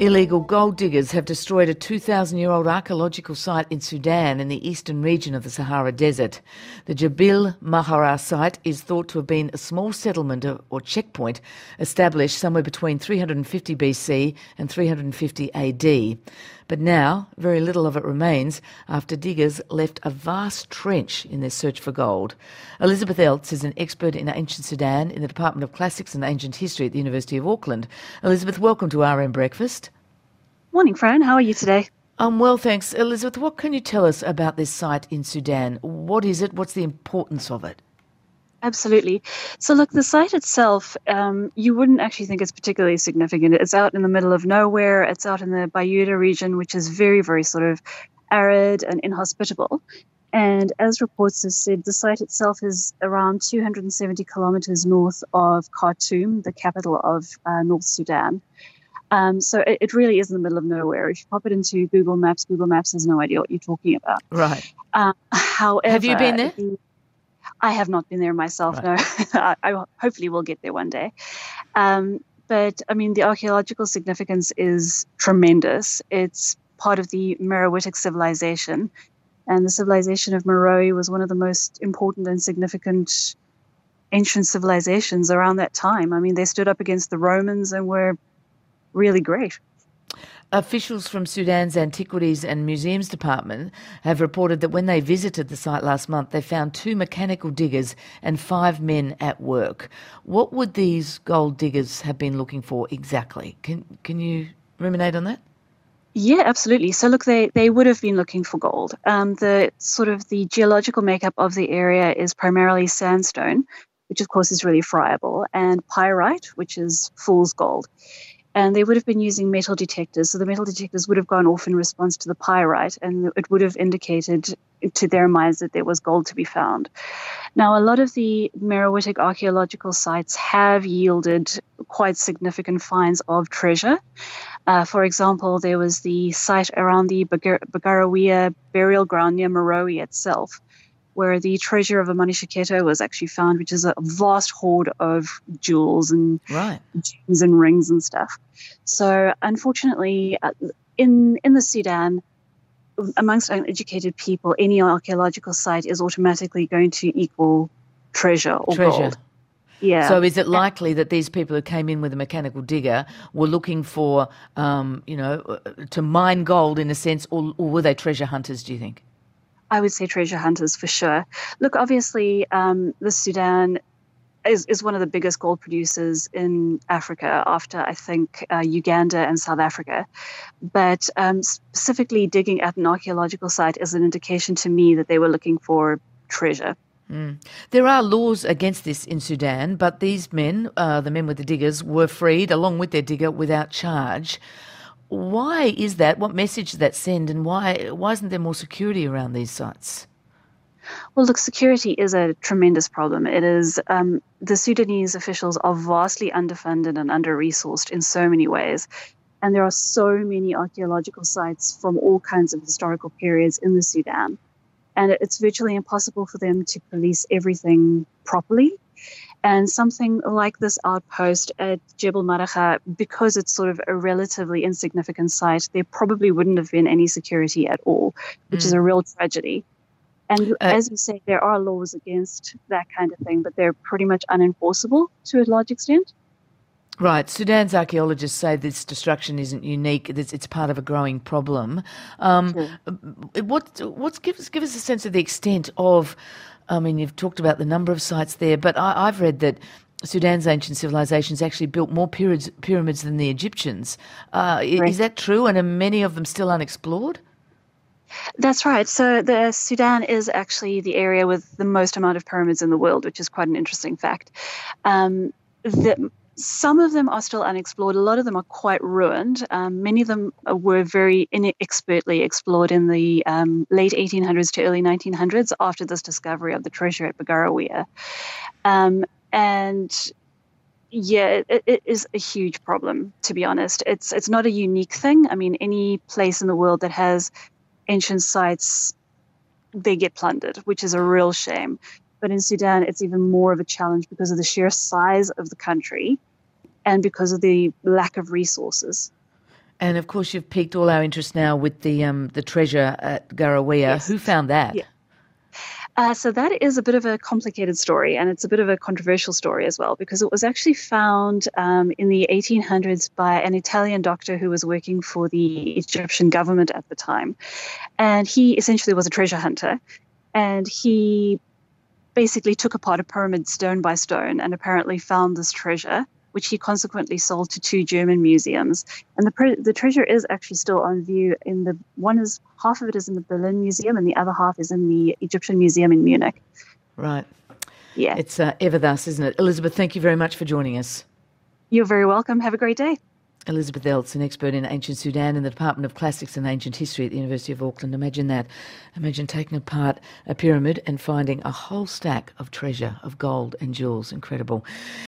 Illegal gold diggers have destroyed a 2,000-year-old archaeological site in Sudan in the eastern region of the Sahara Desert. The Jebel Mahara site is thought to have been a small settlement or checkpoint established somewhere between 350 BC and 350 AD. But now, very little of it remains after diggers left a vast trench in their search for gold. Elizabeth Eltz is an expert in ancient Sudan in the Department of Classics and Ancient History at the University of Auckland. Elizabeth, welcome to RM Breakfast. Morning, Fran. How are you today? I'm well, thanks. Elizabeth, what can you tell us about this site in Sudan? What is it? What's the importance of it? Absolutely. So look, the site itself, you wouldn't actually think it's particularly significant. It's out in the middle of nowhere. It's out in the Bayuda region, which is very, very sort of arid and inhospitable. And as reports have said, the site itself is around 270 kilometers north of Khartoum, the capital of North Sudan. So it really is in the middle of nowhere. If you pop it into Google Maps has no idea what you're talking about. Right. However, have you been there? I have not been there myself, right. No. I hopefully will get there one day. But, I mean, the archaeological significance is tremendous. It's part of the Meroitic civilization. And the civilization of Meroe was one of the most important and significant ancient civilizations around that time. I mean, they stood up against the Romans and were really great. Officials from Sudan's Antiquities and Museums Department have reported that when they visited the site last month, they found 2 mechanical diggers and 5 men at work. What would these gold diggers have been looking for exactly? Can you ruminate on that? Yeah, absolutely. So look, they would have been looking for gold. The geological makeup of the area is primarily sandstone, which of course is really friable, and pyrite, which is fool's gold. And they would have been using metal detectors. So the metal detectors would have gone off in response to the pyrite, and it would have indicated to their minds that there was gold to be found. Now, a lot of the Meroitic archaeological sites have yielded quite significant finds of treasure. For example, there was the site around the Bagarawia burial ground near Meroe itself, where the treasure of Amonishaketo was actually found, which is a vast hoard of jewels and gems and rings and stuff. So unfortunately, in the Sudan, amongst uneducated people, any archaeological site is automatically going to equal treasure or gold. Yeah. So is it likely that these people who came in with a mechanical digger were looking for, to mine gold in a sense, or were they treasure hunters, do you think? I would say treasure hunters for sure. Look, obviously, the Sudan is one of the biggest gold producers in Africa after, I think, Uganda and South Africa. But specifically digging at an archaeological site is an indication to me that they were looking for treasure. There are laws against this in Sudan, but these men, the men with the diggers, were freed along with their digger without charge. Why is that? What message does that send, and why isn't there more security around these sites? Well, look, security is a tremendous problem. It is the Sudanese officials are vastly underfunded and under-resourced in so many ways. And there are so many archaeological sites from all kinds of historical periods in the Sudan. And it's virtually impossible for them to police everything properly. And something like this outpost at Jebel Maracha, because it's sort of a relatively insignificant site, there probably wouldn't have been any security at all, which is a real tragedy. And as you say, there are laws against that kind of thing, but they're pretty much unenforceable to a large extent. Right. Sudan's archaeologists say this destruction isn't unique. It's part of a growing problem. Sure. Give us a sense of the extent of, I mean, you've talked about the number of sites there, but I've read that Sudan's ancient civilizations actually built more pyramids than the Egyptians. Right. Is that true? And are many of them still unexplored? That's right. So the Sudan is actually the area with the most amount of pyramids in the world, which is quite an interesting fact. Some of them are still unexplored. A lot of them are quite ruined. Many of them were very inexpertly explored in the late 1800s to early 1900s after this discovery of the treasure at Bagarawia. And yeah, it is a huge problem, to be honest. It's not a unique thing. I mean, any place in the world that has ancient sites, they get plundered, which is a real shame. But in Sudan, it's even more of a challenge because of the sheer size of the country and because of the lack of resources. And of course, you've piqued all our interest now with the treasure at Garawia. Yes. Who found that? Yeah. So that is a bit of a complicated story, and it's a bit of a controversial story as well, because it was actually found in the 1800s by an Italian doctor who was working for the Egyptian government at the time. And he essentially was a treasure hunter, and he basically took apart a pyramid stone by stone and apparently found this treasure, which he consequently sold to two German museums. And the treasure is actually still on view half of it is in the Berlin Museum and the other half is in the Egyptian Museum in Munich. Right. Yeah. It's ever thus, isn't it? Elizabeth, thank you very much for joining us. You're very welcome. Have a great day. Elizabeth Eltz, an expert in ancient Sudan in the Department of Classics and Ancient History at the University of Auckland. Imagine that. Imagine taking apart a pyramid and finding a whole stack of treasure, of gold and jewels. Incredible.